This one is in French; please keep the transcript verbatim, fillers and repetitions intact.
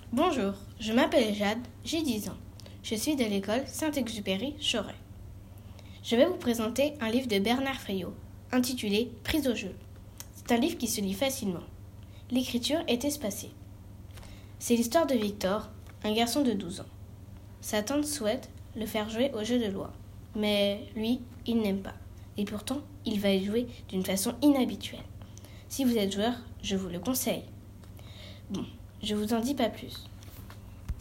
Bonjour, je m'appelle Jade, j'ai dix ans. Je suis de l'école Saint-Exupéry, Chorey. Je vais vous présenter un livre de Bernard Friot, intitulé « Prise au jeu ». C'est un livre qui se lit facilement. L'écriture est espacée. C'est l'histoire de Victor, un garçon de douze ans. Sa tante souhaite le faire jouer au jeu de loi, mais lui, il n'aime pas. Et pourtant, il va y jouer d'une façon inhabituelle. Si vous êtes joueur, je vous le conseille. Bon, je vous en dis pas plus.